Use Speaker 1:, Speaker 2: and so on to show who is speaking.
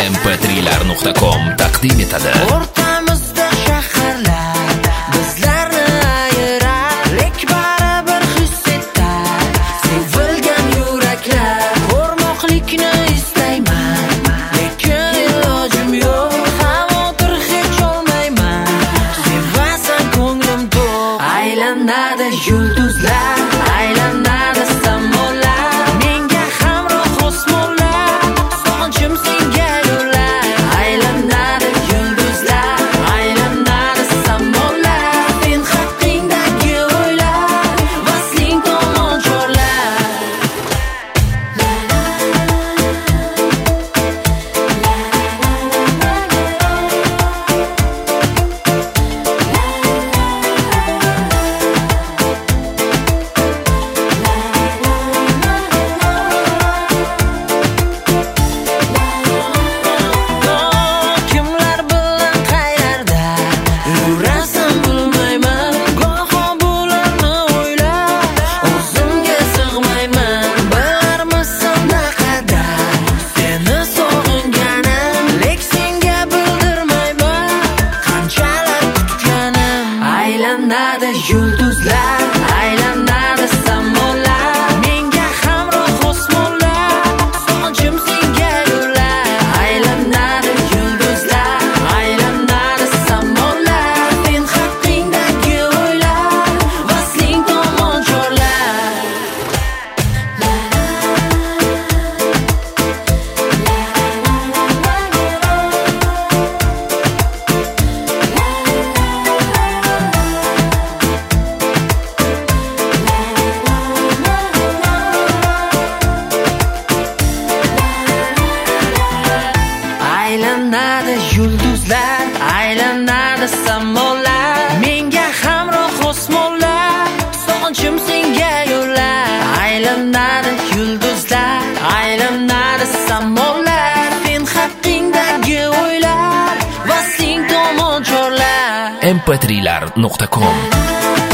Speaker 1: mp3.com taqdim etadi.
Speaker 2: O'rtamizda shaharlar bizlarni ayirar, lek baribir his etar sevilgan yuraklar. Ko'rmoqlikni istayman, lekin ilojim yo'q. Xavotir hech olmayman, sevasan ko'nglim to'q. Aylanadi yulduzlar, aylanadi samolar, menga hamroh osmonlar, sog'inchim senga yo'llar. Aylanadi yulduzlar, aylanadi samolar, sen haqingdagi o'ylar, vasling tomon chorlar. Kimlar bilan qayerda yurasan bilmayman, goho bularni o'ylab o'zimga sig'mayman. Bilarmisan naqadar seni sog'inganim, lek senga bildirmayman qanchalar kutganim. Aylanadi yulduzlar, aylanadi samolar, menga hamroh osmonlar, sog'inchim senga yo'llar. Aylanadi yulduzlar, aylanadi samolar, sen haqingdagi o'ylar, vasling tomon chorlar. Aylanadi yulduzlar, aylanadi samolar, menga hamroh osmonlar, sog'inchim senga yo'llar. Aylanadi yulduzlar, aylanadi samolar, sen haqingdagi o'ylar, vasling tomon chorlar.
Speaker 1: mp3.com